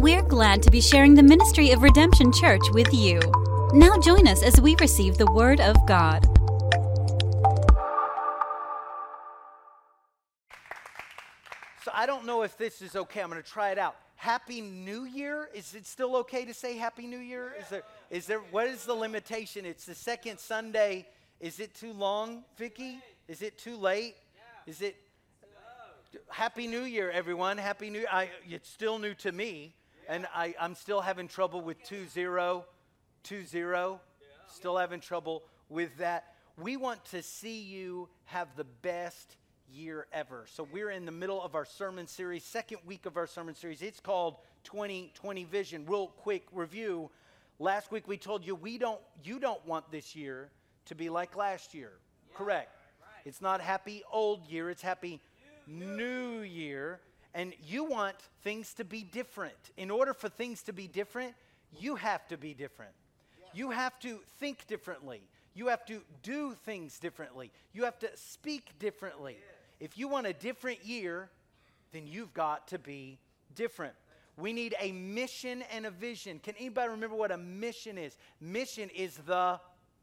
We're glad to be sharing the ministry of Redemption Church with you. Now join us as we receive the Word of God. So I don't know if this is okay. I'm going to try it out. Happy New Year? Is it still okay to say Happy New Year? Is there? What is the limitation? It's the second Sunday. Is it too long, Vicky? Is it too late? Is it? Happy New Year, everyone. Happy New Year. It's still new to me, and I'm still having trouble with 2-0. Still having trouble with that. We want to see you have the best year ever. So we're in the middle of our sermon series, second week of our sermon series. It's called 2020 Vision. Real quick review. Last week we told you you don't want this year to be like last year. Yeah, correct. Right. It's not happy old year, it's happy new year. And you want things to be different. In order for things to be different, you have to be different. Yeah. You have to think differently. You have to do things differently. You have to speak differently. Yeah. If you want a different year, then you've got to be different. We need a mission and a vision. Can anybody remember what a mission is? Mission is the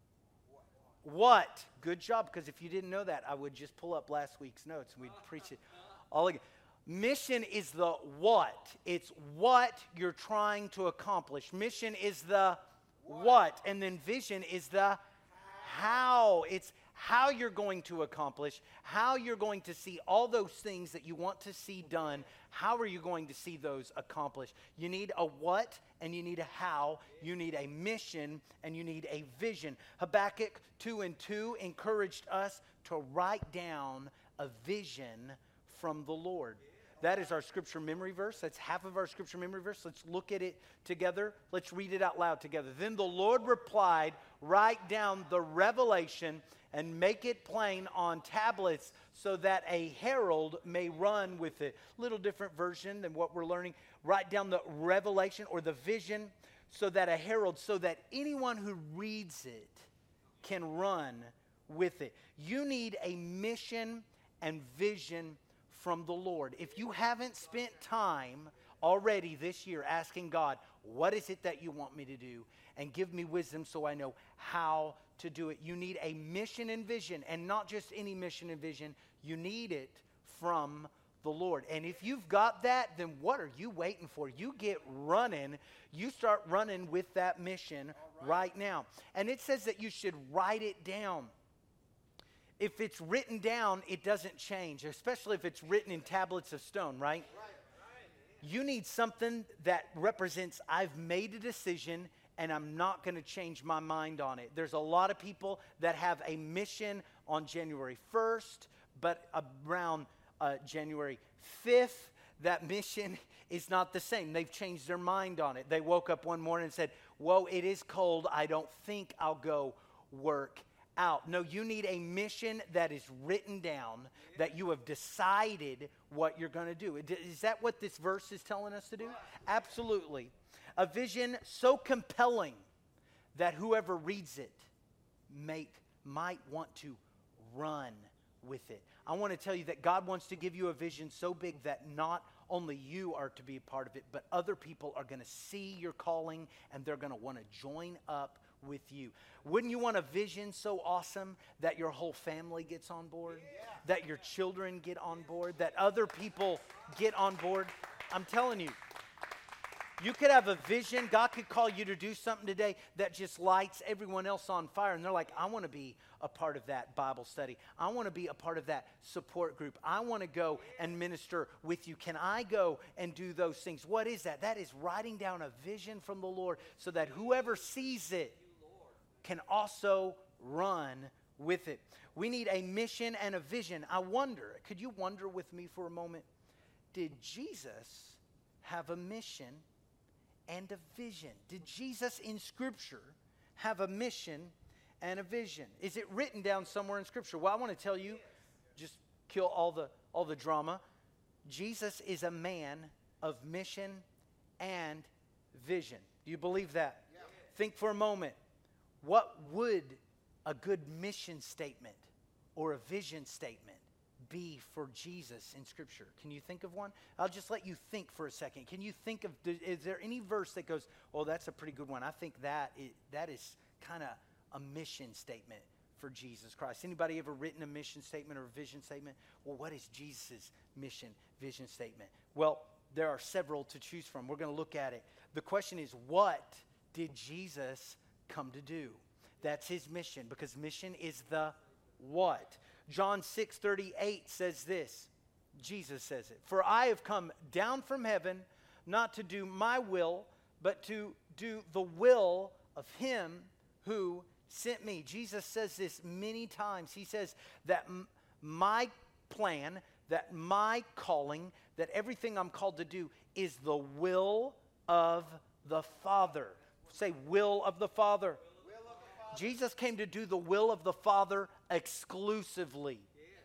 what? Good job, because if you didn't know that, I would just pull up last week's notes and we'd preach it all again. Mission is the what. It's what you're trying to accomplish. Mission is the what. And then vision is the how. It's how you're going to accomplish, how you're going to see all those things that you want to see done. How are you going to see those accomplished? You need a what and you need a how. You need a mission and you need a vision. Habakkuk 2:2 encouraged us to write down a vision from the Lord. That is our scripture memory verse. That's half of our scripture memory verse. Let's look at it together. Let's read it out loud together. Then the Lord replied, write down the revelation and make it plain on tablets so that a herald may run with it. Little different version than what we're learning. Write down the revelation or the vision so that a herald, so that anyone who reads it can run with it. You need a mission and vision from the Lord. If you haven't spent time already this year asking God, what is it that you want me to do? And give me wisdom so I know how to do it. You need a mission and vision, and not just any mission and vision. You need it from the Lord. And if you've got that, then what are you waiting for? You get running. You start running with that mission right now. And it says that you should write it down. If it's written down, it doesn't change, especially if it's written in tablets of stone, right? You need something that represents, I've made a decision and I'm not going to change my mind on it. There's a lot of people that have a mission on January 1st, but around January 5th, that mission is not the same. They've changed their mind on it. They woke up one morning and said, whoa, it is cold. I don't think I'll go work out. No, you need a mission that is written down, that you have decided what you're going to do. Is that what this verse is telling us to do? Absolutely. A vision so compelling that whoever reads it might want to run with it. I want to tell you that God wants to give you a vision so big that not only you are to be a part of it, but other people are going to see your calling and they're going to want to join up with you. Wouldn't you want a vision so awesome that your whole family gets on board? Yeah. That your children get on board? That other people get on board? I'm telling you, you could have a vision. God could call you to do something today that just lights everyone else on fire. And they're like, I want to be a part of that Bible study. I want to be a part of that support group. I want to go and minister with you. Can I go and do those things? What is that? That is writing down a vision from the Lord so that whoever sees it can also run with it. We need a mission and a vision. I wonder, could you wonder with me for a moment? Did Jesus have a mission and a vision? Did Jesus in Scripture have a mission and a vision? Is it written down somewhere in Scripture? Well, I want to tell you, just kill all the drama. Jesus is a man of mission and vision. Do you believe that? Yeah. Think for a moment. What would a good mission statement or a vision statement be for Jesus in Scripture? Can you think of one? I'll just let you think for a second. Can you think of, is there any verse that goes, oh, that's a pretty good one? I think that is kind of a mission statement for Jesus Christ. Anybody ever written a mission statement or a vision statement? Well, what is Jesus' mission, vision statement? Well, there are several to choose from. We're going to look at it. The question is, what did Jesus come to do? That's his mission, because mission is the what. John 6:38 says this. Jesus says it. For I have come down from heaven not to do my will, but to do the will of him who sent me. Jesus says this many times. He says that my plan, that my calling, that everything I'm called to do is the will of the Father. Say, will of the Father. Jesus came to do the will of the Father exclusively.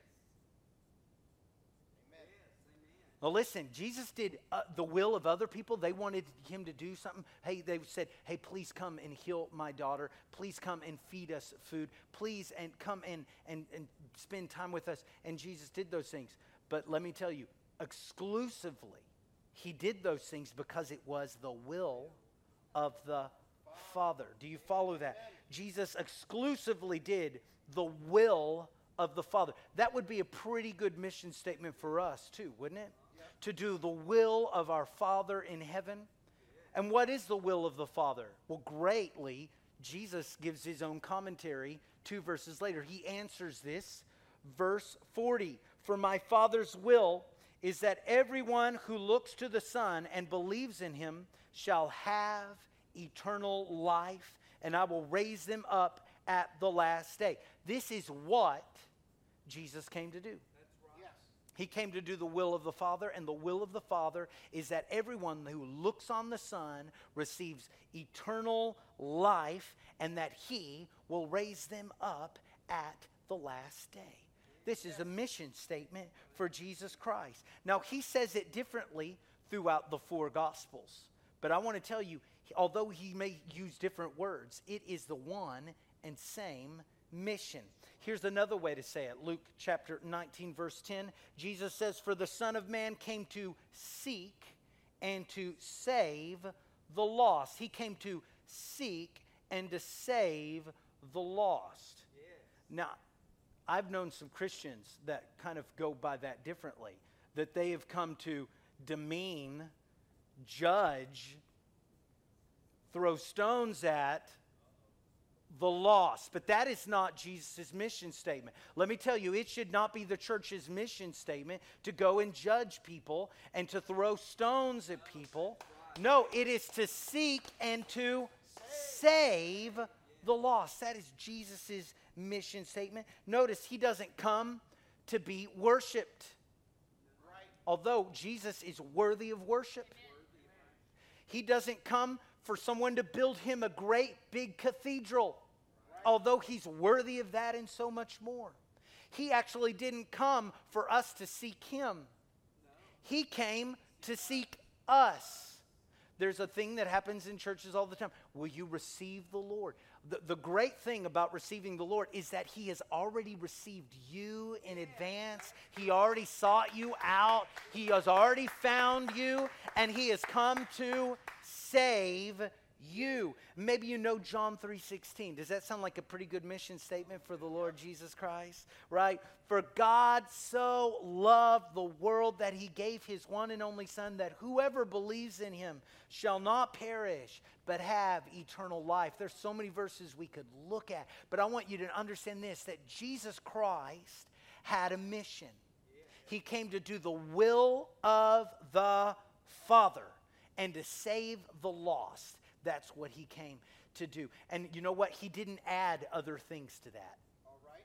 Well, listen, Jesus did the will of other people. They wanted him to do something. Hey, they said, hey, please come and heal my daughter. Please come and feed us food. Please, and come and spend time with us. And Jesus did those things. But let me tell you, exclusively, he did those things because it was the will of the Father. Do you follow that? Jesus exclusively did the will of the Father. That would be a pretty good mission statement for us too, wouldn't it? To do the will of our Father in heaven. And what is the will of the Father? Well, greatly, Jesus gives his own commentary 2 verses later. He answers this, verse 40. For my Father's will is that everyone who looks to the Son and believes in him shall have eternal life, and I will raise them up at the last day. This is what Jesus came to do. He came to do the will of the Father, and the will of the Father is that everyone who looks on the Son receives eternal life, and that he will raise them up at the last day. This is a mission statement for Jesus Christ. Now, he says it differently throughout the 4 Gospels, but I want to tell you, although he may use different words, it is the one and same mission. Here's another way to say it. Luke chapter 19, verse 10. Jesus says, for the Son of Man came to seek and to save the lost. He came to seek and to save the lost. Yes. Now, I've known some Christians that kind of go by that differently, that they have come to demean, judge, throw stones at the lost. But that is not Jesus' mission statement. Let me tell you, it should not be the church's mission statement to go and judge people and to throw stones at people. No, it is to seek and to save the lost. That is Jesus' mission statement. Notice, he doesn't come to be worshiped. Although Jesus is worthy of worship. He doesn't come for someone to build him a great big cathedral, although he's worthy of that and so much more. He actually didn't come for us to seek him. He came to seek us. There's a thing that happens in churches all the time. Will you receive the Lord? The great thing about receiving the Lord is that he has already received you in advance. He already sought you out. He has already found you, and he has come to save you. Maybe you know John 3:16. Does that sound like a pretty good mission statement for the Lord Jesus Christ? Right? For God so loved the world that he gave his one and only Son, that whoever believes in him shall not perish, but have eternal life. There's so many verses we could look at, but I want you to understand this, that Jesus Christ had a mission. He came to do the will of the Father and to save the lost. That's what he came to do. And you know what? He didn't add other things to that. All right.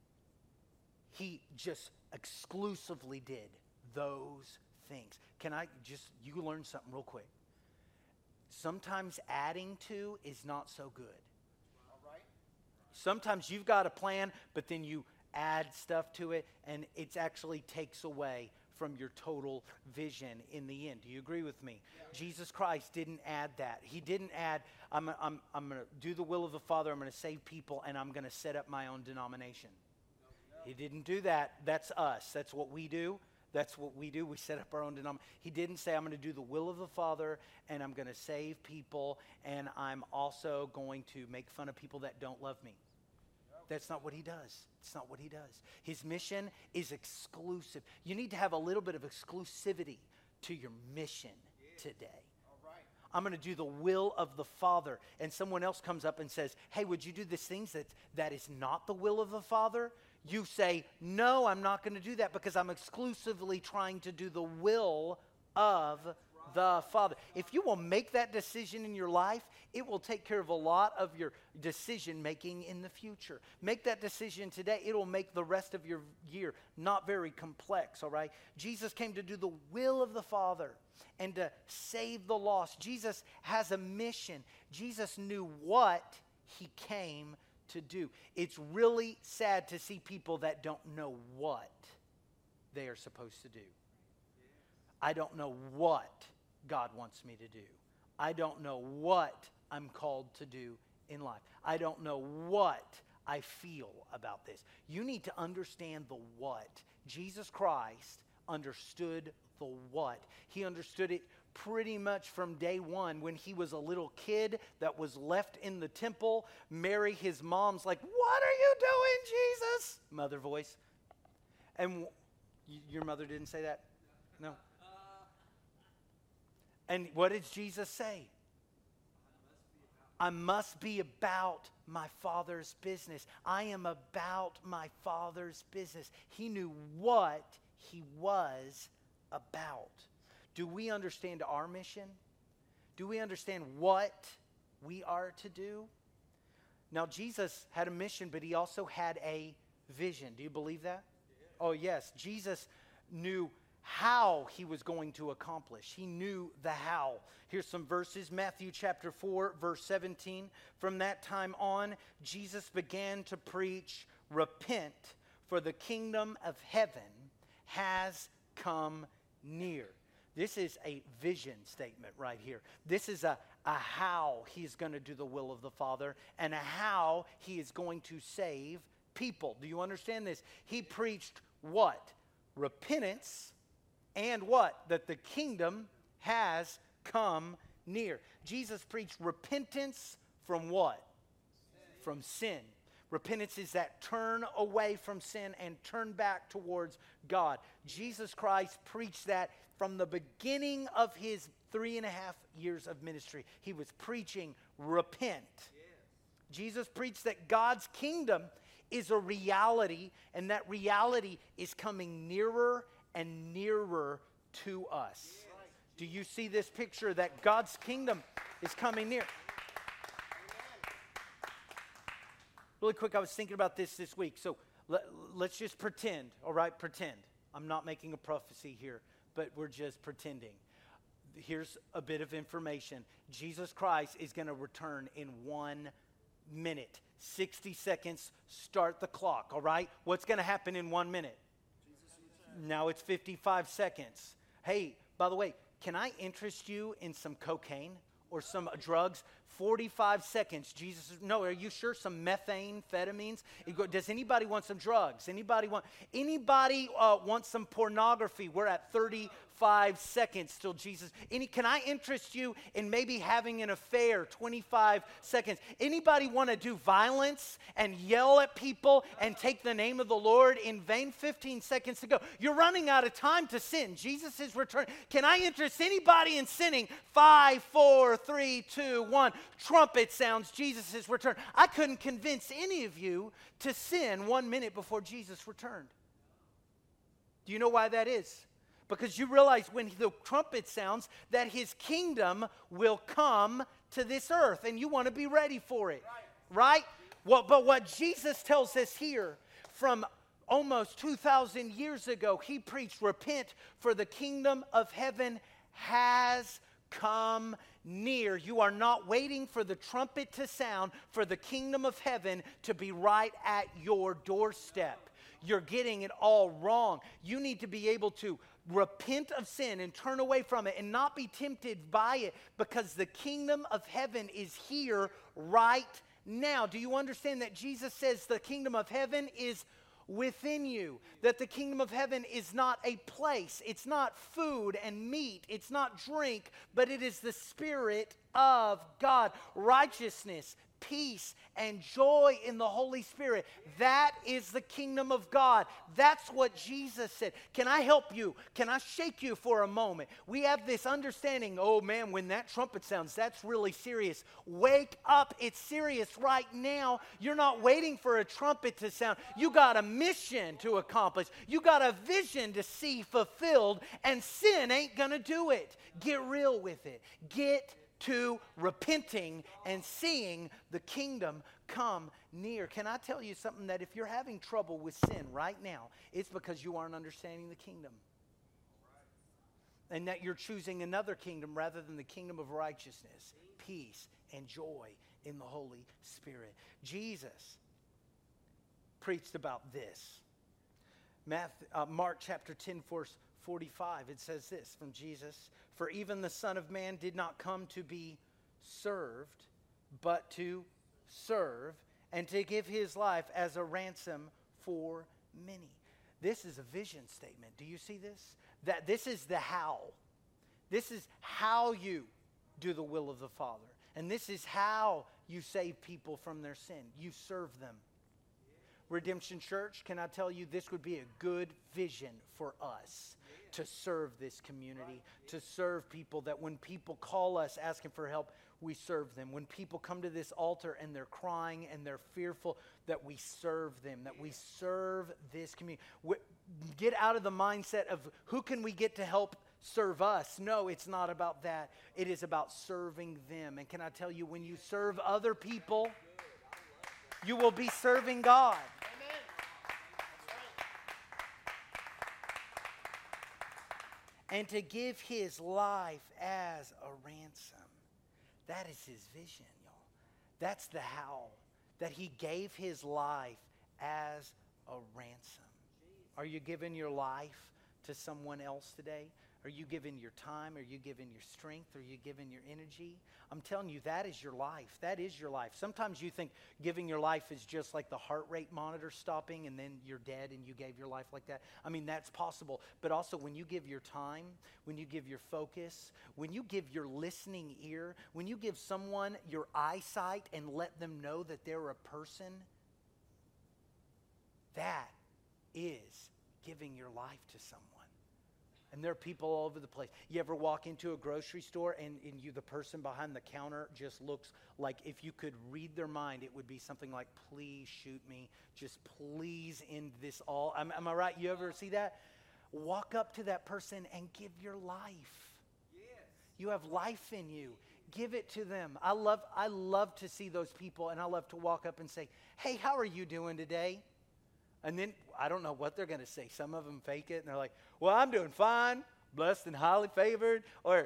He just exclusively did those things. You learn something real quick. Sometimes adding to is not so good. All right. Sometimes you've got a plan, but then you add stuff to it, and it actually takes away from your total vision in the end. Do you agree with me? Yeah. Jesus Christ didn't add that. He didn't add, I'm going to do the will of the Father, I'm going to save people, and I'm going to set up my own denomination. He didn't do that. That's us. That's what we do. That's what we do. We set up our own denomination. He didn't say, I'm going to do the will of the Father, and I'm going to save people, and I'm also going to make fun of people that don't love me. That's not what he does. It's not what he does. His mission is exclusive. You need to have a little bit of exclusivity to your mission today. I'm going to do the will of the Father. And someone else comes up and says, hey, would you do these things that is not the will of the Father? You say, no, I'm not going to do that because I'm exclusively trying to do the will of the Father. If you will make that decision in your life, it will take care of a lot of your decision making in the future. Make that decision today. It will make the rest of your year not very complex, all right? Jesus came to do the will of the Father and to save the lost. Jesus has a mission. Jesus knew what he came to do. It's really sad to see people that don't know what they are supposed to do. I don't know what God wants me to do. I don't know what I'm called to do in life. I don't know what I feel about this. You need to understand the what. Jesus Christ understood the what. He understood it pretty much from day one when he was a little kid that was left in the temple. Mary, his mom's like, what are you doing, Jesus? Mother voice. And your mother didn't say that? No. And what did Jesus say? I must be about my Father's business. I am about my Father's business. He knew what he was about. Do we understand our mission? Do we understand what we are to do? Now, Jesus had a mission, but he also had a vision. Do you believe that? Yeah. Oh, yes. Jesus knew how he was going to accomplish. He knew the how. Here's some verses. Matthew chapter 4, verse 17. From that time on, Jesus began to preach, repent, for the kingdom of heaven has come near. This is a vision statement right here. This is a how he's going to do the will of the Father and a how he is going to save people. Do you understand this? He preached what? Repentance and what? That the kingdom has come near. Jesus preached repentance from what? Sin. From sin. Repentance is that turn away from sin and turn back towards God. Jesus Christ preached that from the beginning of his 3.5 years of ministry. He was preaching repent. Yes. Jesus preached that God's kingdom is a reality, and that reality is coming nearer and nearer to us. Yes. Do you see this picture that God's kingdom is coming near? Really quick, I was thinking about this week. So let's just pretend, all right? Pretend. I'm not making a prophecy here, but we're just pretending. Here's a bit of information. Jesus Christ is going to return in 1 minute. 60 seconds, start the clock, all right? What's going to happen in 1 minute? Now it's 55 seconds. Hey, by the way, can I interest you in some cocaine or some drugs? 45 seconds. Jesus, no, are you sure? Some methamphetamines? Does anybody want some drugs? Anybody want some pornography? We're at 35 seconds till Jesus. Can I interest you in maybe having an affair? 25 seconds. Anybody want to do violence and yell at people and take the name of the Lord in vain? 15 seconds to go. You're running out of time to sin. Jesus is returning. Can I interest anybody in sinning? 5, 4, 3, 2, 1. Trumpet sounds. Jesus is returned. I couldn't convince any of you to sin 1 minute before Jesus returned. Do you know why that is? Because you realize when the trumpet sounds that his kingdom will come to this earth, and you want to be ready for it, right? But what Jesus tells us here from almost 2,000 years ago, he preached, repent, for the kingdom of heaven has come near. You are not waiting for the trumpet to sound for the kingdom of heaven to be right at your doorstep. You're getting it all wrong. You need to be able to repent of sin and turn away from it and not be tempted by it, because the kingdom of heaven is here right now. Do you understand that Jesus says the kingdom of heaven is within you. That the kingdom of heaven is not a place. It's not food and meat. It's not drink, but it is the Spirit of God. Righteousness, peace, and joy in the Holy Spirit. That is the kingdom of God. That's what Jesus said. Can I help you? Can I shake you for a moment? We have this understanding, oh man, when that trumpet sounds, that's really serious. Wake up. It's serious right now. You're not waiting for a trumpet to sound. You got a mission to accomplish. You got a vision to see fulfilled, and sin ain't gonna do it. Get real with it. Get to repenting and seeing the kingdom come near. Can I tell you something, that if you're having trouble with sin right now, it's because you aren't understanding the kingdom. And that you're choosing another kingdom rather than the kingdom of righteousness, peace, and joy in the Holy Spirit. Jesus preached about this. Mark chapter 10, verse 45, it says this from Jesus: "For even the Son of Man did not come to be served, but to serve, and to give his life as a ransom for many." This is a vision statement. Do you see this? That this is the how. This is how you do the will of the Father. And this is how you save people from their sin. You serve them. Redemption Church, can I tell you, this would be a good vision for us. To serve this community, to serve people, that when people call us asking for help, we serve them. When people come to this altar and they're crying and they're fearful, that we serve them, that we serve this community. Get out of the mindset of who can we get to help serve us. No, it's not about that. It is about serving them. And can I tell you, when you serve other people, you will be serving God. And to give his life as a ransom. That is his vision, y'all. That's the how. That he gave his life as a ransom. Are you giving your life to someone else today? Are you giving your time? Are you giving your strength? Are you giving your energy? I'm telling you, that is your life. That is your life. Sometimes you think giving your life is just like the heart rate monitor stopping and then you're dead and you gave your life like that. I mean, that's possible. But also when you give your time, when you give your focus, when you give your listening ear, when you give someone your eyesight and let them know that they're a person, that is giving your life to someone. And there are people all over the place. You ever walk into a grocery store and you, the person behind the counter just looks like, if you could read their mind, it would be something like, please shoot me. Just please end this all. Am I right? You ever see that? Walk up to that person and give your life. Yes. You have life in you. Give it to them. I love to see those people, and I love to walk up and say, hey, how are you doing today? And then I don't know what they're going to say. Some of them fake it, and they're like, well, I'm doing fine, blessed and highly favored, or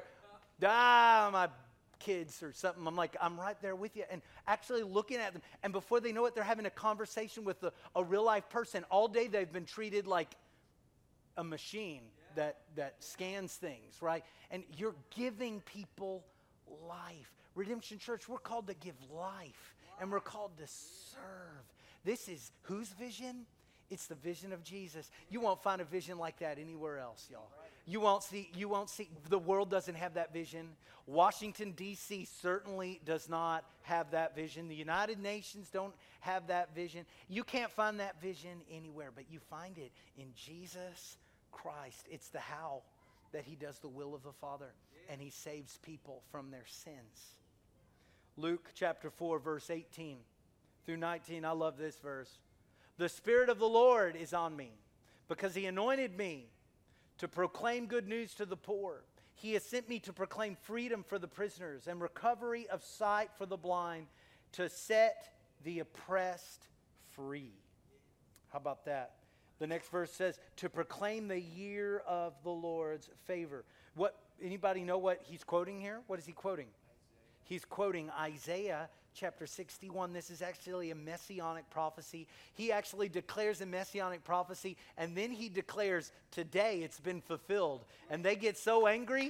my kids or something. I'm like, I'm right there with you. And actually looking at them, and before they know it, they're having a conversation with a real-life person. All day they've been treated like a machine that scans things, right? And you're giving people life. Redemption Church, we're called to give life, and we're called to serve. This is whose vision? It's the vision of Jesus. You won't find a vision like that anywhere else, y'all. You won't see, the world doesn't have that vision. Washington, D.C. certainly does not have that vision. The United Nations don't have that vision. You can't find that vision anywhere, but you find it in Jesus Christ. It's the how that he does the will of the Father, and he saves people from their sins. Luke chapter 4, verse 18 through 19, I love this verse. The Spirit of the Lord is on me, because he anointed me to proclaim good news to the poor. He has sent me to proclaim freedom for the prisoners and recovery of sight for the blind, to set the oppressed free. How about that? The next verse says, to proclaim the year of the Lord's favor. Anybody know what he's quoting here? What is he quoting? He's quoting Isaiah chapter 61. This is actually a messianic prophecy. He actually declares a messianic prophecy, and then he declares, today it's been fulfilled. And they get so angry.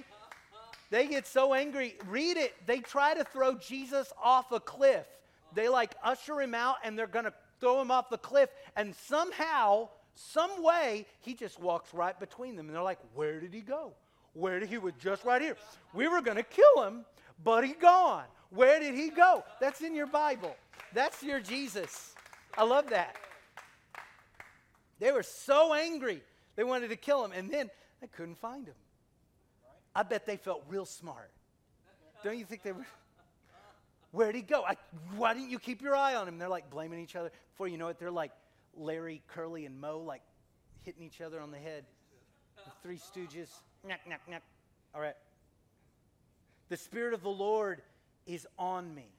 Read it. They try to throw Jesus off a cliff. They usher him out, and they're going to throw him off the cliff, and somehow, some way, he just walks right between them. And they're like, where did he go? He was just right here. We were going to kill him, but he gone. Where did he go? That's in your Bible. That's your Jesus. I love that. They were so angry, they wanted to kill him, and then they couldn't find him. I bet they felt real smart. Don't you think they were? Where'd he go? Why didn't you keep your eye on him? They're like blaming each other. Before you know it, they're like Larry, Curly, and Moe, like hitting each other on the head. The Three Stooges. Knock, knock, knock. All right. The Spirit of the Lord is on me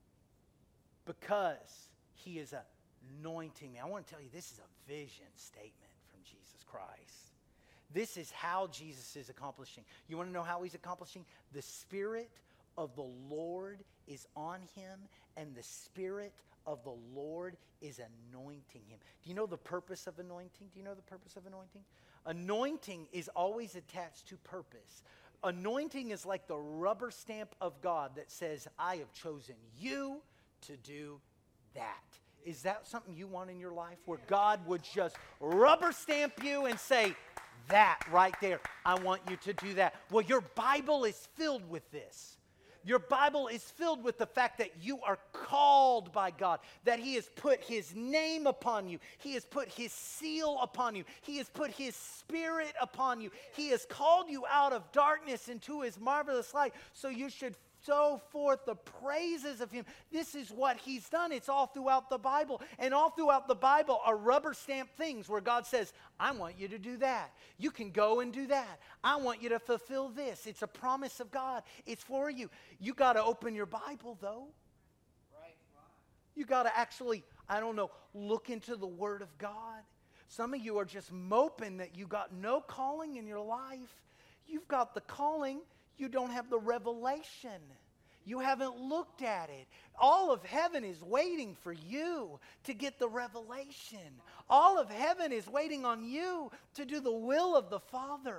because he is anointing me. I want to tell you, this is a vision statement from Jesus Christ. This is how Jesus is accomplishing. You want to know how he's accomplishing? The Spirit of the Lord is on him, and the Spirit of the Lord is anointing him. Do you know the purpose of anointing? Do you know the purpose of anointing? Anointing is always attached to purpose. Anointing is like the rubber stamp of God that says, I have chosen you to do that. Is that something you want in your life, where God would just rubber stamp you and say, that right there, I want you to do that? Well, your Bible is filled with this. Your Bible is filled with the fact that you are called by God, that he has put his name upon you. He has put his seal upon you. He has put his Spirit upon you. He has called you out of darkness into his marvelous light, so you should show forth the praises of him. This is what he's done. It's all throughout the Bible. And all throughout the Bible are rubber stamp things where God says, I want you to do that. You can go and do that. I want you to fulfill this. It's a promise of God. It's for you. You got to open your Bible, though. You got to actually, look into the Word of God. Some of you are just moping that you got no calling in your life. You've got the calling. You don't have the revelation. You haven't looked at it. All of heaven is waiting for you to get the revelation. All of heaven is waiting on you to do the will of the Father.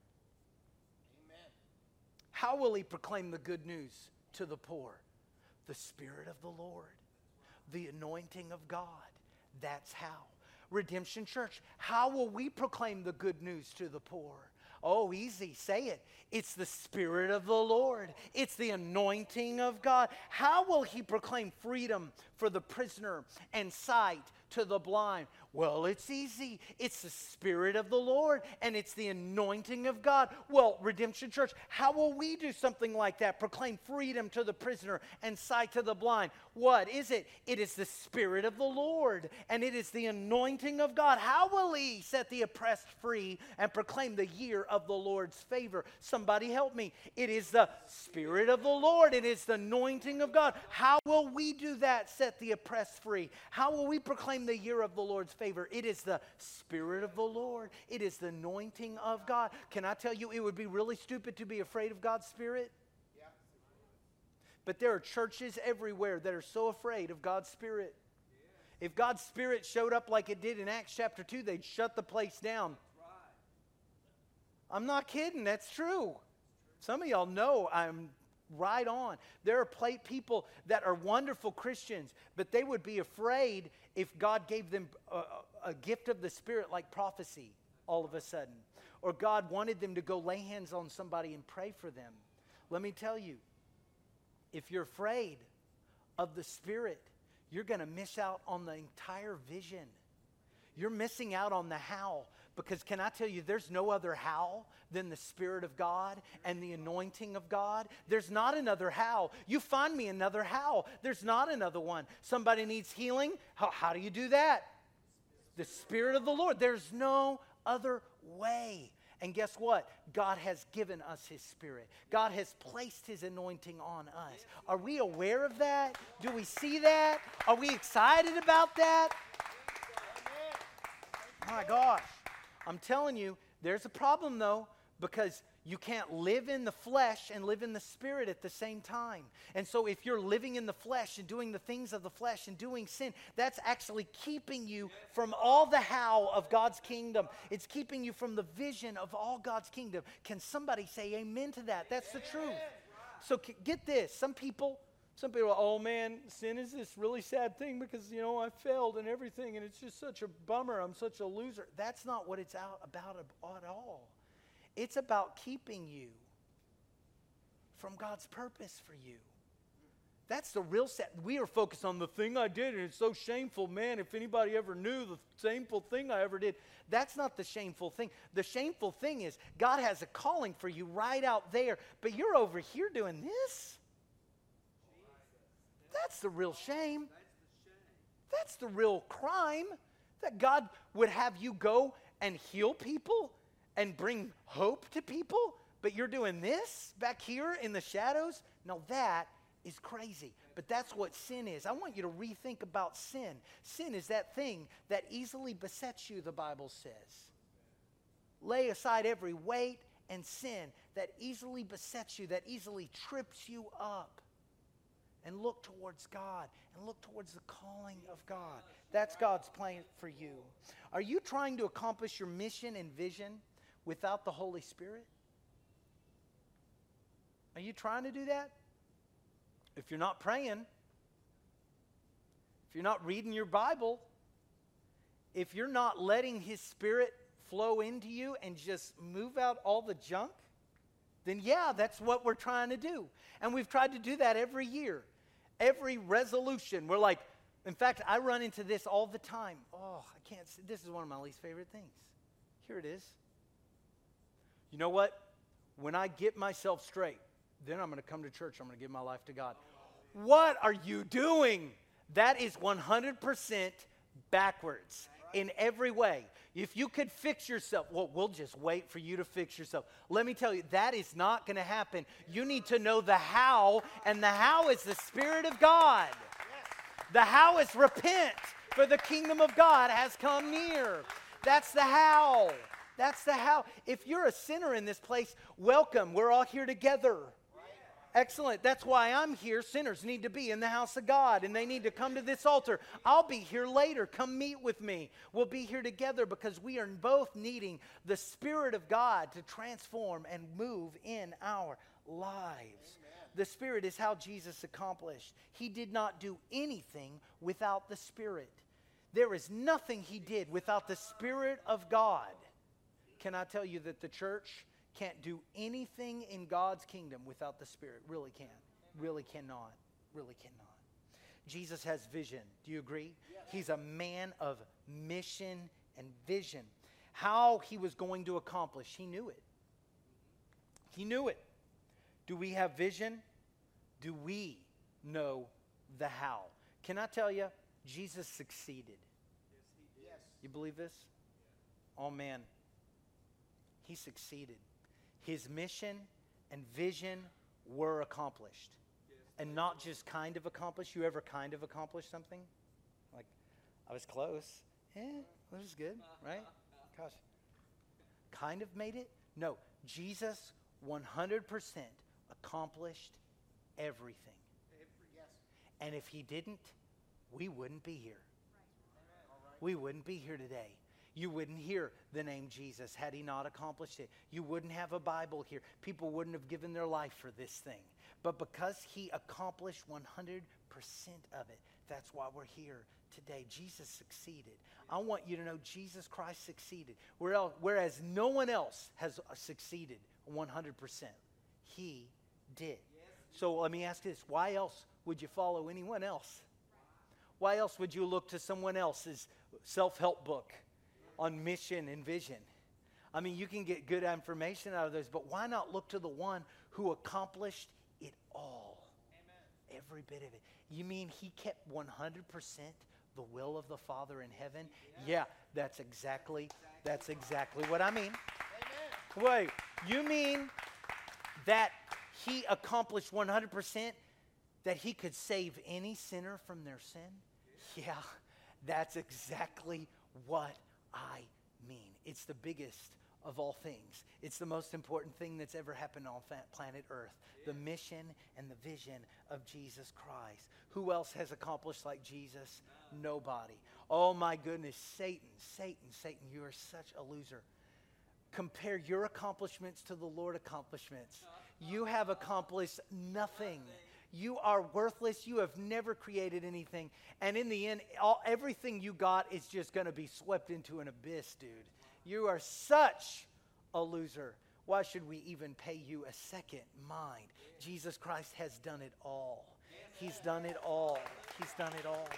Amen. How will he proclaim the good news to the poor? The Spirit of the Lord, the anointing of God. That's how. Redemption Church, how will we proclaim the good news to the poor? Oh, easy. Say it. It's the Spirit of the Lord. It's the anointing of God. How will he proclaim freedom for the prisoner and sight to the blind? Well, it's easy. It's the Spirit of the Lord, and it's the anointing of God. Well, Redemption Church, how will we do something like that? Proclaim freedom to the prisoner and sight to the blind. What is it? It is the Spirit of the Lord, and it is the anointing of God. How will he set the oppressed free and proclaim the year of the Lord's favor? Somebody help me. It is the Spirit of the Lord. It is the anointing of God. How will we do that, set the oppressed free? How will we proclaim the year of the Lord's favor? It is the Spirit of the Lord. It is the anointing of God. Can I tell you, it would be really stupid to be afraid of God's Spirit? Yeah. But there are churches everywhere that are so afraid of God's Spirit. Yeah. If God's Spirit showed up like it did in Acts chapter 2, they'd shut the place down. I'm not kidding. That's true. Some of y'all know I'm right on. There are people that are wonderful Christians, but they would be afraid if God gave them a gift of the Spirit like prophecy all of a sudden. Or God wanted them to go lay hands on somebody and pray for them. Let me tell you, if you're afraid of the Spirit, you're going to miss out on the entire vision. You're missing out on the how. Because can I tell you, there's no other how than the Spirit of God and the anointing of God. There's not another how. You find me another how. There's not another one. Somebody needs healing. How do you do that? The Spirit of the Lord. There's no other way. And guess what? God has given us his Spirit. God has placed his anointing on us. Are we aware of that? Do we see that? Are we excited about that? My gosh. I'm telling you, there's a problem though, because you can't live in the flesh and live in the Spirit at the same time. And so if you're living in the flesh and doing the things of the flesh and doing sin, that's actually keeping you from all the how of God's kingdom. It's keeping you from the vision of all God's kingdom. Can somebody say amen to that? That's the truth. So get this. Some people, Some people are, oh man, sin is this really sad thing because, I failed and everything and it's just such a bummer. I'm such a loser. That's not what it's about at all. It's about keeping you from God's purpose for you. That's the real sad. We are focused on the thing I did and it's so shameful. Man, if anybody ever knew the shameful thing I ever did. That's not the shameful thing. The shameful thing is God has a calling for you right out there, but you're over here doing this. That's the real shame. That's the real crime, that God would have you go and heal people and bring hope to people, but you're doing this back here in the shadows? No, that is crazy. But that's what sin is. I want you to rethink about sin. Sin is that thing that easily besets you, the Bible says. Lay aside every weight and sin that easily besets you, that easily trips you up. And look towards God and look towards the calling of God. That's God's plan for you. Are you trying to accomplish your mission and vision without the Holy Spirit? Are you trying to do that? If you're not praying, if you're not reading your Bible, if you're not letting His Spirit flow into you and just move out all the junk, then yeah, that's what we're trying to do. And we've tried to do that every year. Every resolution, we're like, in fact, I run into this all the time. Oh, I can't, this is one of my least favorite things. Here it is. You know what? When I get myself straight, then I'm going to come to church. I'm going to give my life to God. What are you doing? That is 100% backwards in every way. If you could fix yourself, well, we'll just wait for you to fix yourself. Let me tell you, that is not going to happen. You need to know the how, and the how is the Spirit of God. The how is repent, for the kingdom of God has come near. That's the how. That's the how. If you're a sinner in this place, welcome. We're all here together. Excellent. That's why I'm here. Sinners need to be in the house of God, and they need to come to this altar. I'll be here later. Come meet with me. We'll be here together because we are both needing the Spirit of God to transform and move in our lives. Amen. The Spirit is how Jesus accomplished. He did not do anything without the Spirit. There is nothing He did without the Spirit of God. Can I tell you that the church can't do anything in God's kingdom without the Spirit? Really can't. Really cannot. Really cannot. Jesus has vision. Do you agree? Yes. He's a man of mission and vision. How He was going to accomplish, He knew it. He knew it. Do we have vision? Do we know the how? Can I tell you, Jesus succeeded. Yes, He did. Yes. You believe this? Oh man. He succeeded. His mission and vision were accomplished. Yes. And not just kind of accomplished. You ever kind of accomplished something? Like, I was close. Yeah, that was good, right? Gosh. Kind of made it? No. Jesus 100% accomplished everything. Yes. And if He didn't, we wouldn't be here. Right. We wouldn't be here today. You wouldn't hear the name Jesus had He not accomplished it. You wouldn't have a Bible here. People wouldn't have given their life for this thing. But because He accomplished 100% of it, that's why we're here today. Jesus succeeded. I want you to know Jesus Christ succeeded. Whereas no one else has succeeded 100%. He did. So let me ask this. Why else would you follow anyone else? Why else would you look to someone else's self-help book on mission and vision? I mean, you can get good information out of those, but why not look to the one who accomplished it all? Amen. Every bit of it. You mean He kept 100% the will of the Father in heaven? Yeah, that's exactly what I mean. Amen. Wait, you mean that He accomplished 100%, that He could save any sinner from their sin? Yeah, that's exactly what I mean. It's the biggest of all things. It's the most important thing that's ever happened on planet Earth. The mission and the vision of Jesus Christ. Who else has accomplished like Jesus? Nobody. Oh my goodness, Satan, you are such a loser. Compare your accomplishments to the Lord's accomplishments. You have accomplished nothing. You are worthless. You have never created anything. And in the end, everything you got is just going to be swept into an abyss, dude. You are such a loser. Why should we even pay you a second mind? Jesus Christ has done it all. He's done it all. He's done it all.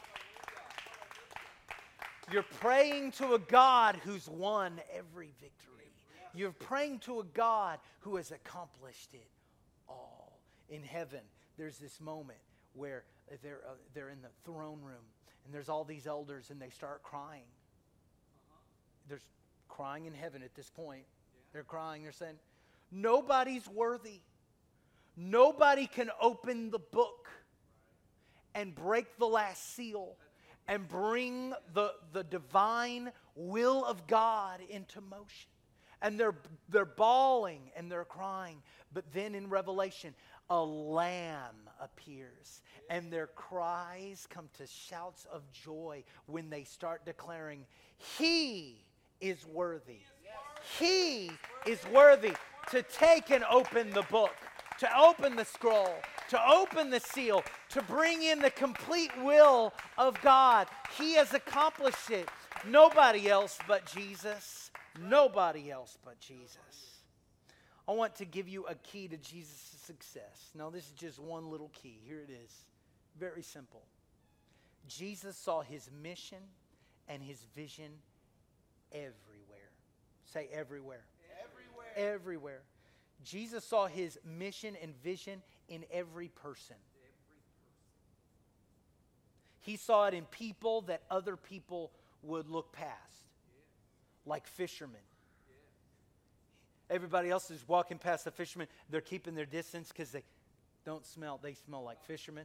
You're praying to a God who's won every victory. You're praying to a God who has accomplished it all. In heaven, there's this moment where they're in the throne room, and there's all these elders, and they start crying. There's crying in heaven at this point. They're crying. They're saying, nobody's worthy. Nobody can open the book and break the last seal and bring the divine will of God into motion. And they're bawling and they're crying. But then in Revelation, a lamb appears. And their cries come to shouts of joy when they start declaring, He is worthy. He is worthy to take and open the book, to open the scroll, to open the seal, to bring in the complete will of God. He has accomplished it. Nobody else but Jesus. Nobody else but Jesus. I want to give you a key to Jesus' success. Now, this is just one little key. Here it is. Very simple. Jesus saw his mission and his vision everywhere. Say everywhere. Everywhere. Everywhere. Jesus saw his mission and vision in every person. He saw it in people that other people would look past, like fishermen. Everybody else is walking past the fishermen. They're keeping their distance because they don't smell. They smell like fishermen.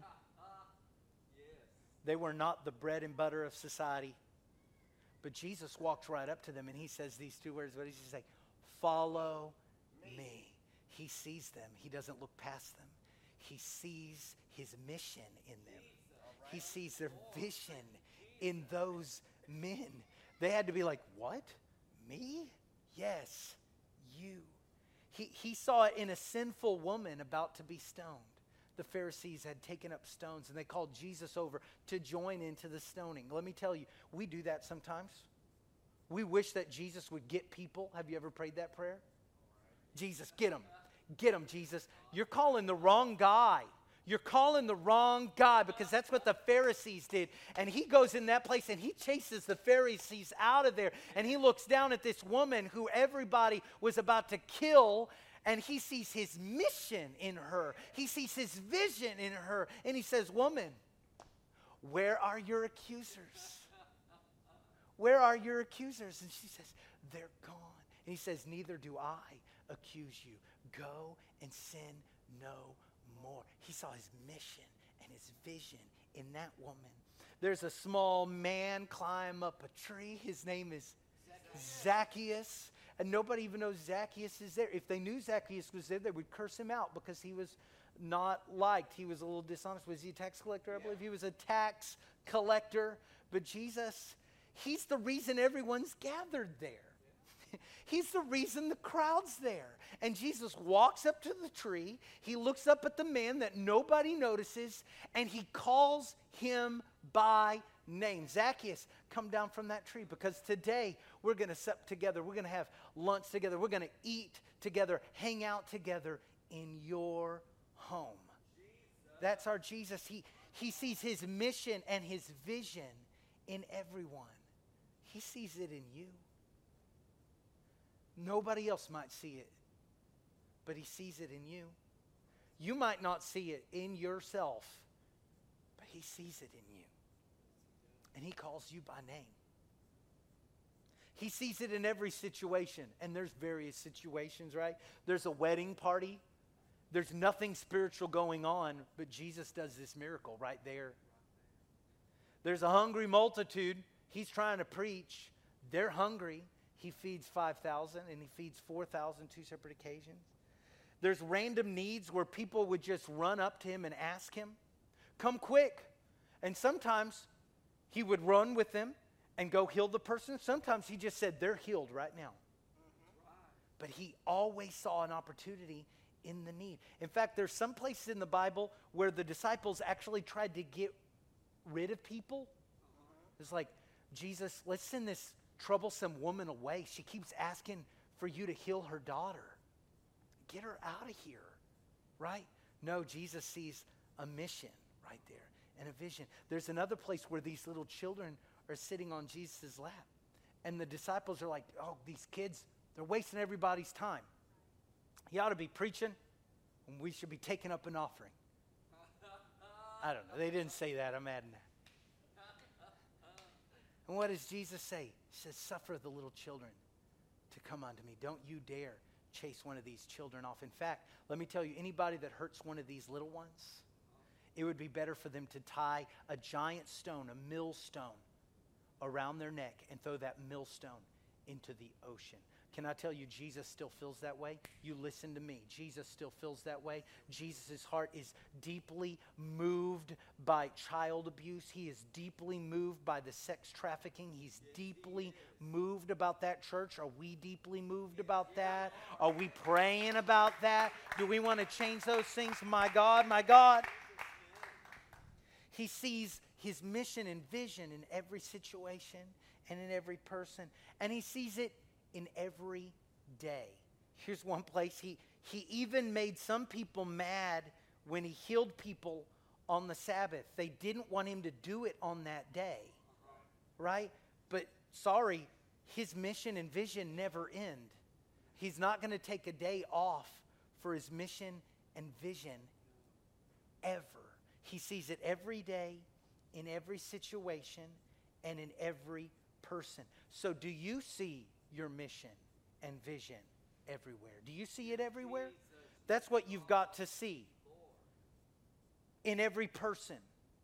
They were not the bread and butter of society. But Jesus walks right up to them and he says these two words. What does he say? Follow me. He sees them. He doesn't look past them. He sees his mission in them. He sees their vision in those men. They had to be like, what? Me? Yes, you. He saw it in a sinful woman about to be stoned. The Pharisees had taken up stones and they called Jesus over to join into the stoning. Let me tell you, we do that sometimes. We wish that Jesus would get people. Have you ever prayed that prayer? Jesus, get them. Get them, Jesus. You're calling the wrong guy. You're calling the wrong guy, because that's what the Pharisees did. And he goes in that place and he chases the Pharisees out of there. And he looks down at this woman who everybody was about to kill. And he sees his mission in her. He sees his vision in her. And he says, woman, where are your accusers? Where are your accusers? And she says, they're gone. And he says, neither do I accuse you. Go and sin no more. He saw his mission and his vision in that woman. There's a small man climb up a tree. His name is Zacchaeus. And nobody even knows Zacchaeus is there. If they knew Zacchaeus was there, they would curse him out because he was not liked. He was a little dishonest. Was he a tax collector? I believe he was a tax collector. But Jesus, he's the reason everyone's gathered there. He's the reason the crowd's there. And Jesus walks up to the tree. He looks up at the man that nobody notices, and he calls him by name. Zacchaeus, come down from that tree, because today we're going to sup together. We're going to have lunch together. We're going to eat together, hang out together in your home. That's our Jesus. He sees his mission and his vision in everyone. He sees it in you. Nobody else might see it, but he sees it in you. You might not see it in yourself, but he sees it in you. And he calls you by name. He sees it in every situation. And there's various situations, right? There's a wedding party. There's nothing spiritual going on, but Jesus does this miracle right there. There's a hungry multitude. He's trying to preach. They're hungry. He feeds 5,000 and he feeds 4,000 two separate occasions. There's random needs where people would just run up to him and ask him, come quick. And sometimes he would run with them and go heal the person. Sometimes he just said, they're healed right now. But he always saw an opportunity in the need. In fact, there's some places in the Bible where the disciples actually tried to get rid of people. It's like, Jesus, let's send this troublesome woman away. She keeps asking for you to heal her daughter. Get her out of here, right? No, Jesus sees a mission right there and a vision. There's another place where these little children are sitting on Jesus' lap. And the disciples are like, oh, these kids, they're wasting everybody's time. He ought to be preaching, and we should be taking up an offering. I don't know. They didn't say that. I'm adding that. And what does Jesus say? He says, suffer the little children to come unto me. Don't you dare chase one of these children off. In fact, let me tell you, anybody that hurts one of these little ones, it would be better for them to tie a giant stone, a millstone, around their neck and throw that millstone into the ocean. Can I tell you, Jesus still feels that way? You listen to me. Jesus still feels that way. Jesus' heart is deeply moved by child abuse. He is deeply moved by the sex trafficking. He's deeply moved about that church. Are we deeply moved about that? Are we praying about that? Do we want to change those things? My God, my God. He sees his mission and vision in every situation and in every person. And he sees it in every day. Here's one place. He even made some people mad when he healed people on the Sabbath. They didn't want him to do it on that day, right? But sorry, his mission and vision never end. He's not going to take a day off for his mission and vision ever. He sees it every day, in every situation, and in every person. So do you see your mission and vision everywhere? Do you see it everywhere? That's what you've got to see in every person.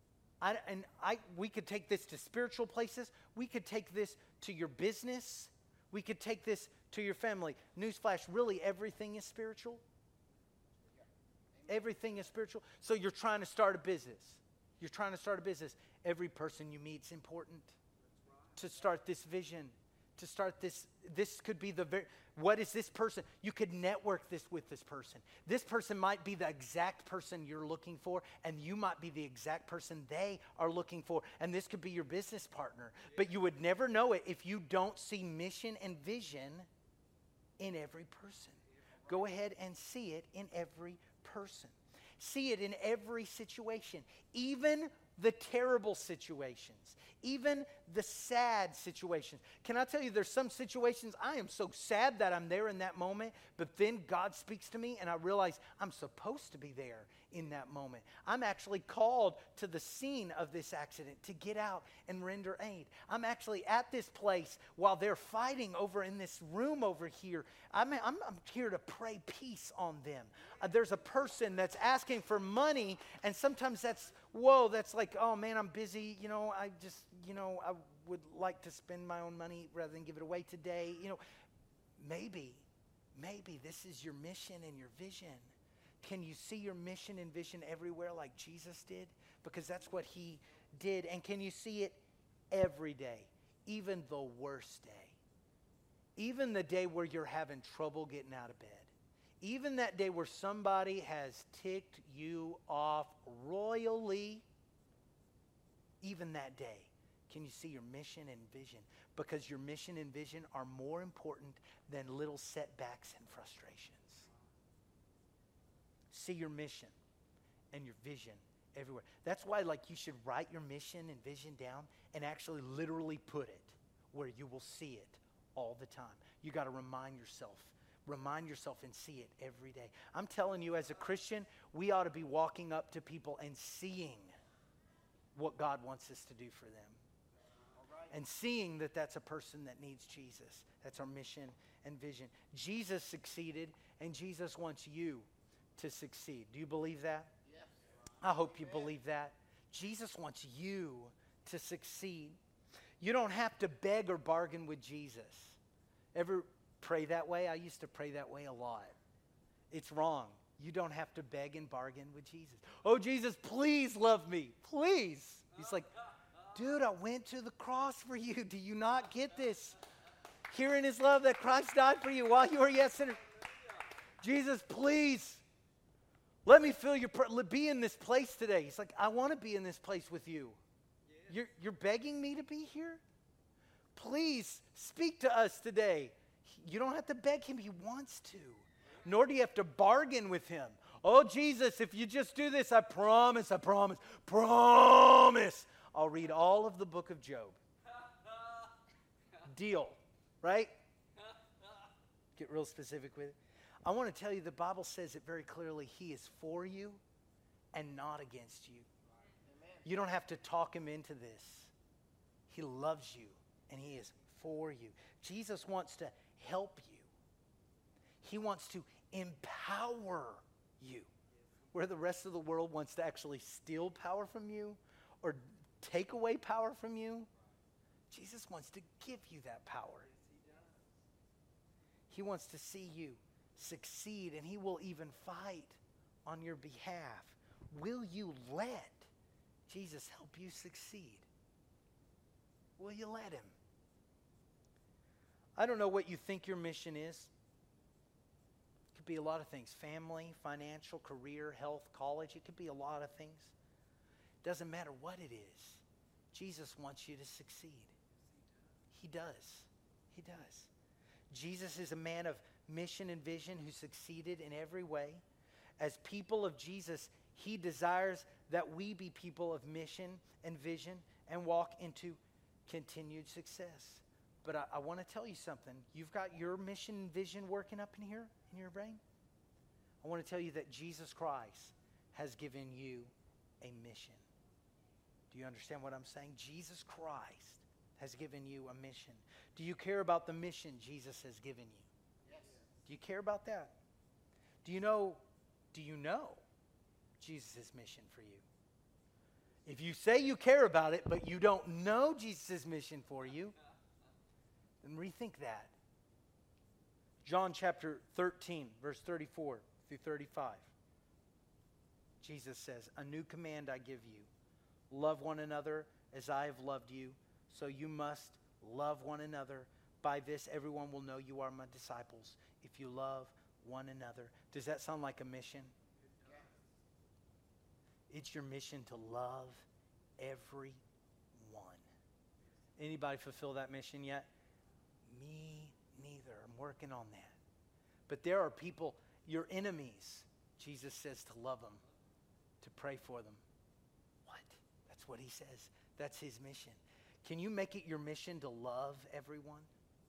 We could take this to spiritual places. We could take this to your business. We could take this to your family. Newsflash, really everything is spiritual. Everything is spiritual. So you're trying to start a business. You're trying to start a business. Every person you meet is important to start this vision. To start this could be what is this person? You could network this with this person. This person might be the exact person you're looking for, and you might be the exact person they are looking for. And this could be your business partner. But you would never know it if you don't see mission and vision in every person. Go ahead and see it in every person. See it in every situation, even the terrible situations, even the sad situations. Can I tell you, there's some situations I am so sad that I'm there in that moment, but then God speaks to me and I realize I'm supposed to be there in that moment. I'm actually called to the scene of this accident to get out and render aid. I'm actually at this place while they're fighting over in this room over here. I'm here to pray peace on them. There's a person that's asking for money, and sometimes that's like, oh man, I'm busy. I would like to spend my own money rather than give it away today. Maybe this is your mission and your vision. Can you see your mission and vision everywhere like Jesus did? Because that's what he did. And can you see it every day, even the worst day? Even the day where you're having trouble getting out of bed. Even that day where somebody has ticked you off royally. Even that day, can you see your mission and vision? Because your mission and vision are more important than little setbacks and frustrations. See your mission and your vision everywhere. That's why, you should write your mission and vision down and actually literally put it where you will see it all the time. You got to remind yourself and see it every day. I'm telling you, as a Christian, we ought to be walking up to people and seeing what God wants us to do for them. And seeing that that's a person that needs Jesus. That's our mission and vision. Jesus succeeded, and Jesus wants you to succeed. Do you believe that? Yes. I hope you believe that. Jesus wants you to succeed. You don't have to beg or bargain with Jesus. Ever pray that way? I used to pray that way a lot. It's wrong. You don't have to beg and bargain with Jesus. Oh, Jesus, please love me. Please. He's like, dude, I went to the cross for you. Do you not get this? Hearing his love that Christ died for you while you were yet sinners. Jesus, please Let me feel your, be in this place today. He's like, I want to be in this place with you. You're begging me to be here? Please speak to us today. You don't have to beg him. He wants to. Nor do you have to bargain with him. Oh, Jesus, if you just do this, I promise, promise, I'll read all of the book of Job. Deal, right? Get real specific with it. I want to tell you the Bible says it very clearly. He is for you and not against you. You don't have to talk him into this. He loves you and he is for you. Jesus wants to help you. He wants to empower you. Where the rest of the world wants to actually steal power from you or take away power from you, Jesus wants to give you that power. He wants to see you succeed, and he will even fight on your behalf. Will you let Jesus help you succeed? Will you let him? I don't know what you think your mission is. It could be a lot of things. Family, financial, career, health, college. It could be a lot of things. It doesn't matter what it is. Jesus wants you to succeed. He does. He does. Jesus is a man of mission and vision who succeeded in every way. As people of Jesus, he desires that we be people of mission and vision and walk into continued success. But I want to tell you something. You've got your mission and vision working up in here, in your brain. I want to tell you that Jesus Christ has given you a mission. Do you understand what I'm saying? Jesus Christ has given you a mission. Do you care about the mission Jesus has given you? Yes. Do you care about that? Do you know Jesus' mission for you? If you say you care about it, but you don't know Jesus' mission for you, then rethink that. John chapter 13, verse 34 through 35. Jesus says, "A new command I give you. Love one another as I have loved you, so you must love one another. By this, everyone will know you are my disciples, if you love one another." Does that sound like a mission? It's your mission to love everyone. Anybody fulfill that mission yet? Me neither. I'm working on that. But there are people, your enemies, Jesus says to love them, to pray for them. What? That's what he says. That's his mission. Can you make it your mission to love everyone?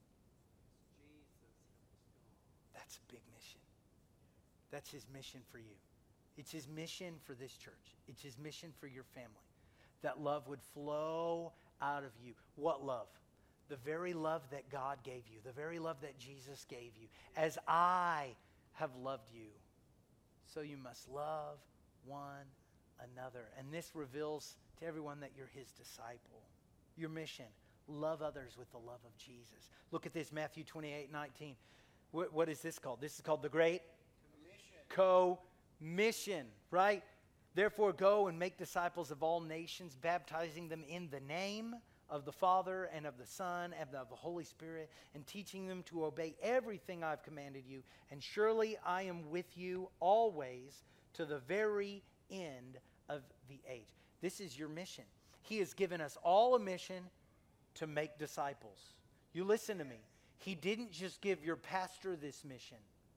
That's a big mission. That's his mission for you. It's his mission for this church. It's his mission for your family. That love would flow out of you. What love? The very love that God gave you. The very love that Jesus gave you. As I have loved you, so you must love one another. And this reveals to everyone that you're his disciple. Your mission, love others with the love of Jesus. Look at this, Matthew 28:19. What is this called? This is called the Great Commission, right? "Therefore go and make disciples of all nations, baptizing them in the name of the Father and of the Son and of the Holy Spirit, and teaching them to obey everything I've commanded you. And surely I am with you always to the very end of the age." This is your mission. He has given us all a mission to make disciples. You listen to me. He didn't just give your pastor this mission.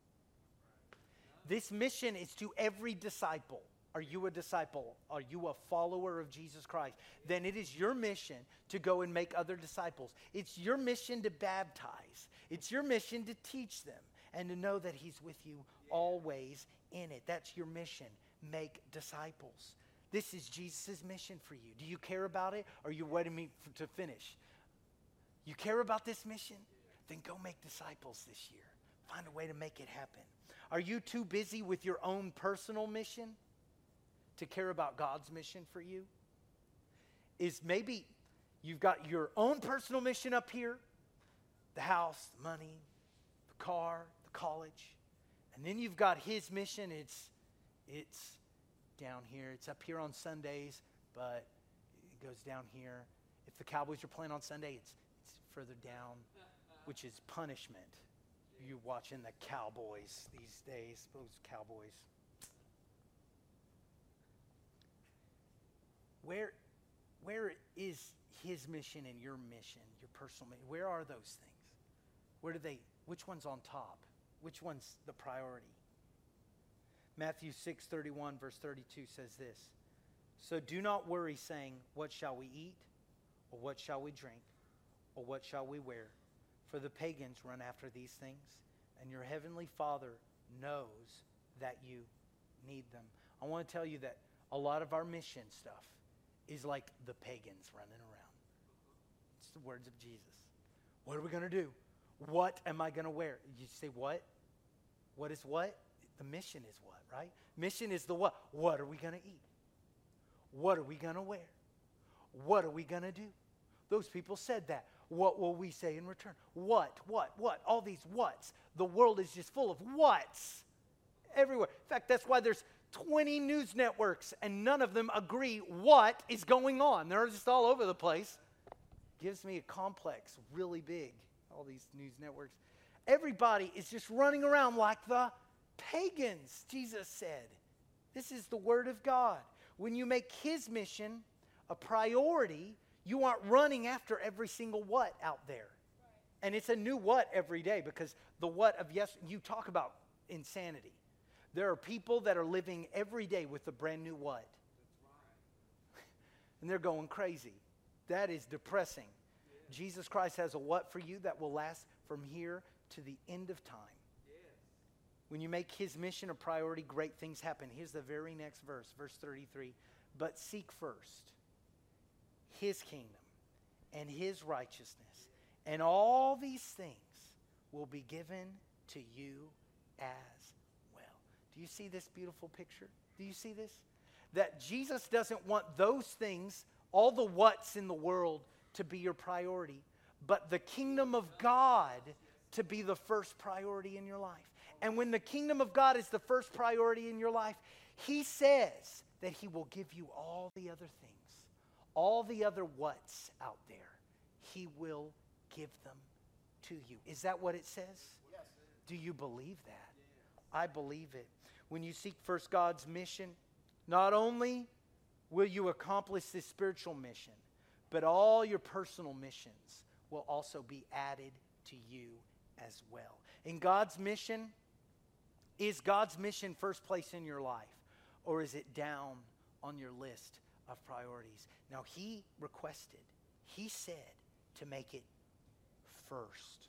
This mission is to every disciple. Are you a disciple? Are you a follower of Jesus Christ? Then it is your mission to go and make other disciples. It's your mission to baptize. It's your mission to teach them and to know that he's with you always in it. That's your mission. Make disciples. This is Jesus' mission for you. Do you care about it, or are you waiting me to finish? You care about this mission? Then go make disciples this year. Find a way to make it happen. Are you too busy with your own personal mission to care about God's mission for you? Is maybe you've got your own personal mission up here, the house, the money, the car, the college, and then you've got his mission. It's down here. It's up here on Sundays, but it goes down here. If the Cowboys are playing on Sunday, it's further down, which is punishment. You watching the Cowboys these days, those Cowboys. Where is his mission and your mission, your personal mission? Where are those things? Which one's on top? Which one's the priority? Matthew 6:31 verse 32 says this. So do not worry saying, what shall we eat? Or what shall we drink? Or what shall we wear? For the pagans run after these things, and your heavenly Father knows that you need them. I want to tell you that a lot of our mission stuff is like the pagans running around. It's the words of Jesus. What are we going to do? What am I going to wear? You say what? What is what? The mission is what, right? Mission is the what. What are we going to eat? What are we going to wear? What are we going to do? Those people said that. What will we say in return? What? All these whats. The world is just full of whats everywhere. In fact, that's why there's 20 news networks and none of them agree what is going on. They're just all over the place. Gives me a complex, really big, all these news networks. Everybody is just running around like the pagans, Jesus said. This is the word of God. When you make his mission a priority, you aren't running after every single what out there. And it's a new what every day, because the what of you talk about insanity. There are people that are living every day with a brand new what. And they're going crazy. That is depressing. Jesus Christ has a what for you that will last from here to the end of time. When you make his mission a priority, great things happen. Here's the very next verse, verse 33. But seek first his kingdom and his righteousness, and all these things will be given to you as well. Do you see this beautiful picture? Do you see this? That Jesus doesn't want those things, all the what's in the world, to be your priority, but the kingdom of God to be the first priority in your life. And when the kingdom of God is the first priority in your life, he says that he will give you all the other things, all the other what's out there. He will give them to you. Is that what it says? Yes. Do you believe that? I believe it. When you seek first God's mission, not only will you accomplish this spiritual mission, but all your personal missions will also be added to you as well. In God's mission, is God's mission first place in your life, or is it down on your list of priorities? Now, he requested, he said to make it first.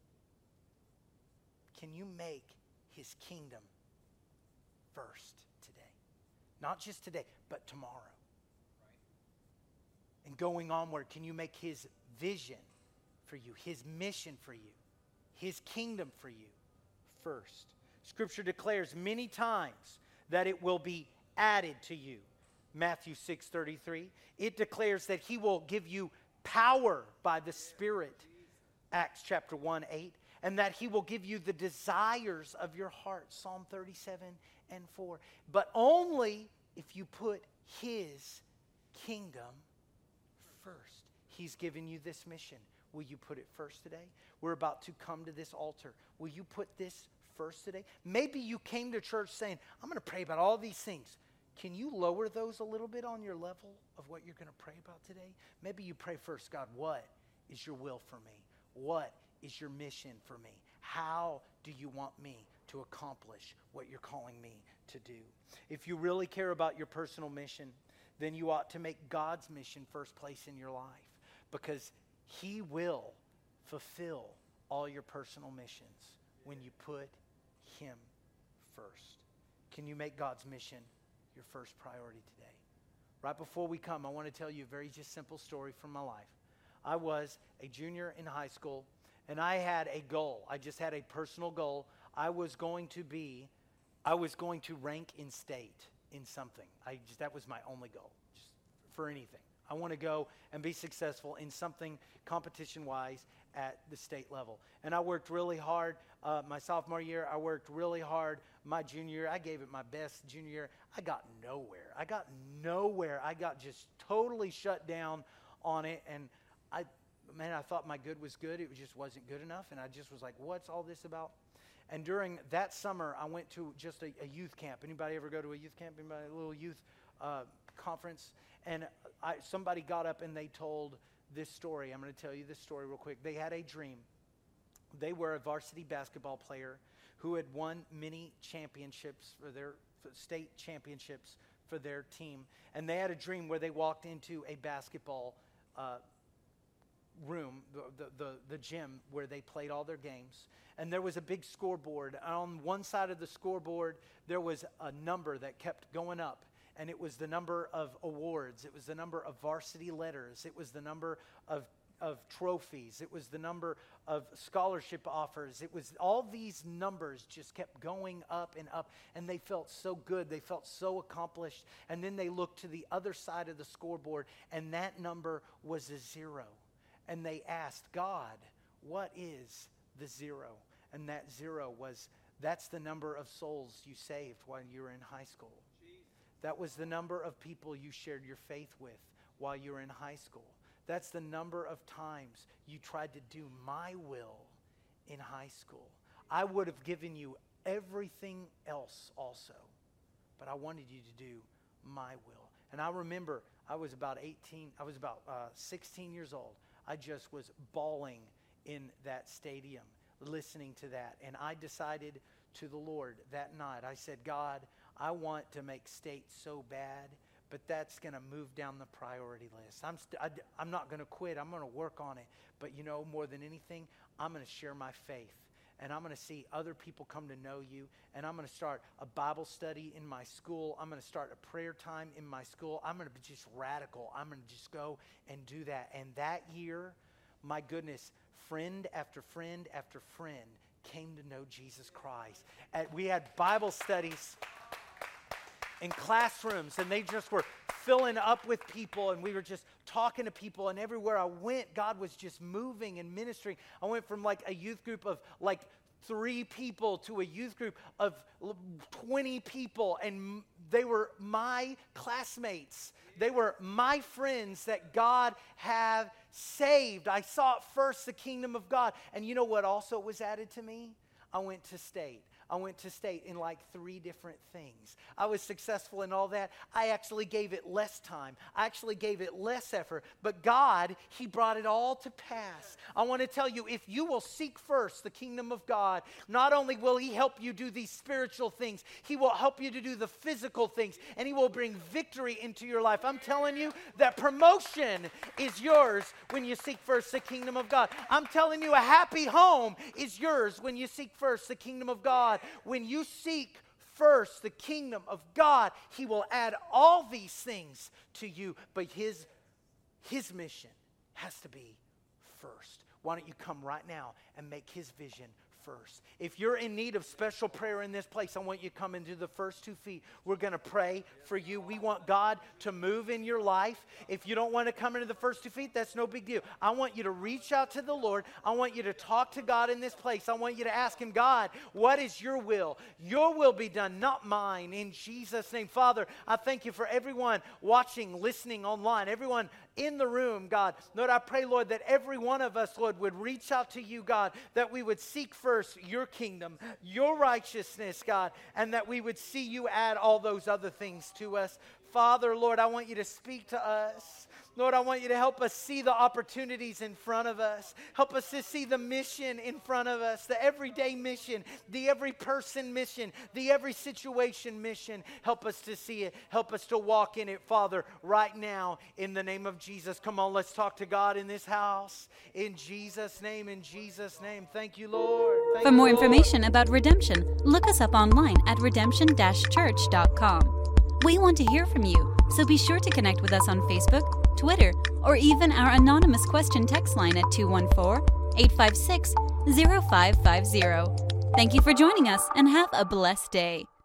Can you make his kingdom first today? Not just today, but tomorrow. And going onward, can you make his vision for you, his mission for you, his kingdom for you first? Scripture declares many times that it will be added to you. Matthew 6:33. It declares that he will give you power by the Spirit. Acts chapter 1:8. And that he will give you the desires of your heart. Psalm 37:4. But only if you put his kingdom first. He's given you this mission. Will you put it first today? We're about to come to this altar. Will you put this first today? Maybe you came to church saying, I'm going to pray about all these things. Can you lower those a little bit on your level of what you're going to pray about today? Maybe you pray first, God, what is your will for me? What is your mission for me? How do you want me to accomplish what you're calling me to do? If you really care about your personal mission, then you ought to make God's mission first place in your life, because he will fulfill all your personal missions when you put him first. Can you make God's mission your first priority today? Right before we come, I want to tell you a very just simple story from my life. I was a junior in high school, and I had a goal. I just had a personal goal. I was going to rank in state in something. That was my only goal, just for anything. I want to go and be successful in something competition-wise at the state level. And I worked really hard my sophomore year. I worked really hard my junior year. I gave it my best junior year. I got nowhere. I got just totally shut down on it. And I thought my good was good. It just wasn't good enough. And I just was like, what's all this about? And during that summer, I went to just a youth camp. Anybody ever go to a youth camp? Anybody, a little youth conference, and somebody got up and they told this story. I'm going to tell you this story real quick. They had a dream. They were a varsity basketball player who had won many championships for their state championships for their team. And they had a dream where they walked into a basketball room, the gym where they played all their games. And there was a big scoreboard. On one side of the scoreboard, there was a number that kept going up. And it was the number of awards. It was the number of varsity letters. It was the number of trophies. It was the number of scholarship offers. It was all these numbers just kept going up and up, and they felt so good. They felt so accomplished. And then they looked to the other side of the scoreboard, and that number was a 0. And they asked God, what is the 0? And that 0 was, that's the number of souls you saved while you were in high school. That was the number of people you shared your faith with while you were in high school. That's the number of times you tried to do my will in high school. I would have given you everything else also, but I wanted you to do my will. And I remember I was about 16 years old. I just was bawling in that stadium listening to that. And I decided to the Lord that night, I said, God, I want to make state so bad, but that's going to move down the priority list. I'm not going to quit. I'm going to work on it. But you know, more than anything, I'm going to share my faith. And I'm going to see other people come to know you. And I'm going to start a Bible study in my school. I'm going to start a prayer time in my school. I'm going to be just radical. I'm going to just go and do that. And that year, my goodness, friend after friend after friend came to know Jesus Christ. We had Bible studies in classrooms, and they just were filling up with people, and we were just talking to people, and everywhere I went, God was just moving and ministering. I went from like a youth group of like 3 people to a youth group of 20 people, and they were my classmates. They were my friends that God had saved. I sought first the kingdom of God. And you know what also was added to me? I went to state. I went to state in like 3 different things. I was successful in all that. I actually gave it less time. I actually gave it less effort. But God, He brought it all to pass. I want to tell you, if you will seek first the kingdom of God, not only will He help you do these spiritual things, He will help you to do the physical things, and He will bring victory into your life. I'm telling you that promotion is yours when you seek first the kingdom of God. I'm telling you, a happy home is yours when you seek first the kingdom of God. When you seek first the kingdom of God, He will add all these things to you. But His mission has to be first. Why don't you come right now and make His vision first? If you're in need of special prayer in this place, I want you to come into the first 2 feet. We're going to pray for you. We want God to move in your life. If you don't want to come into the first 2 feet, that's no big deal. I want you to reach out to the Lord. I want you to talk to God in this place. I want you to ask Him, God, what is your will? Your will be done, not mine, in Jesus' name. Father, I thank you for everyone watching, listening online, everyone in the room, God. Lord, I pray, Lord, that every one of us, Lord, would reach out to you, God, that we would seek first your kingdom, your righteousness, God, and that we would see you add all those other things to us. Father, Lord, I want you to speak to us. Lord, I want you to help us see the opportunities in front of us. Help us to see the mission in front of us, the everyday mission, the every person mission, the every situation mission. Help us to see it. Help us to walk in it, Father, right now in the name of Jesus. Come on, let's talk to God in this house. In Jesus' name, in Jesus' name. Thank you, Lord. Thank For more you, Lord. information about Redemption, look us up online at redemption-church.com. We want to hear from you, so be sure to connect with us on Facebook, Twitter, or even our anonymous question text line at 214-856-0550. Thank you for joining us, and have a blessed day.